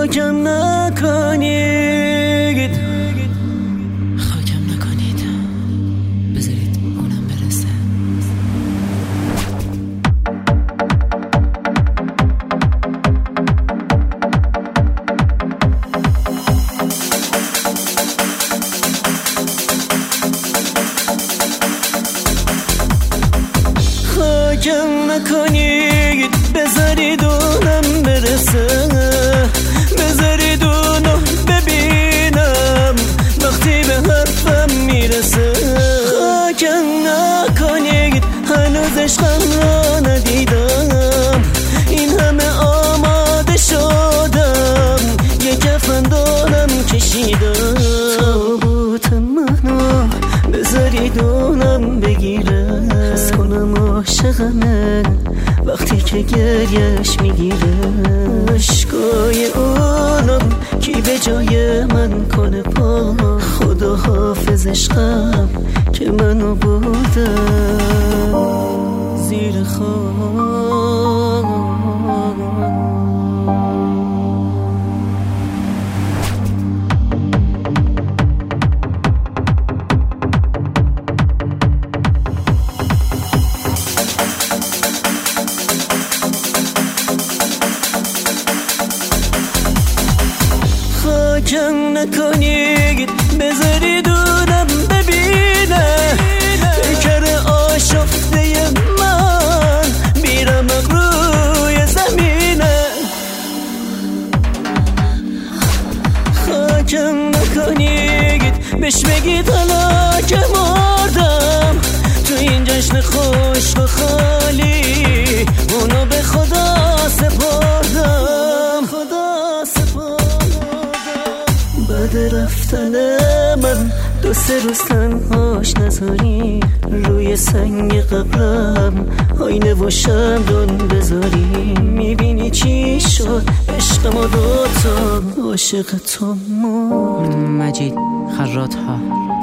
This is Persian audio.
خاکم نکنید، خاکم نکنید، بذارید اونم برسه. خاکم نکنید، بذارید اونم برسه، بذارید اونو ببینم وقتی به حرفم میرسه. خاکم نکنید، هنوز عشقم را ندیدم، این همه آماده شدم، یه کفن دارم کشیدم. تابوت منو بذارید اونم بگیره، حس کنم عاشقمه وقتی که گریش میگیره. عشقای اونم کی به جای من کنه پا، خدا حافظ عشقم که منو بوده زیر خاک. خاکم نکنید، بذارید اونم ببینه پیکر آشفته من بیرم روی زمینه. خاکم نکنید، بهش بگید حالا که مردم تو این جشن خشک و خالی، اونو به خدا سپردم، خدا سپردم. بعد رفتن من 2-3 روز تنهاش نذاری، روی سنگ قبرم آینه و شمدون بذاری. میبینی چی شد عشق ما دوتا، عاشق تو مرد. مجید خراط ها.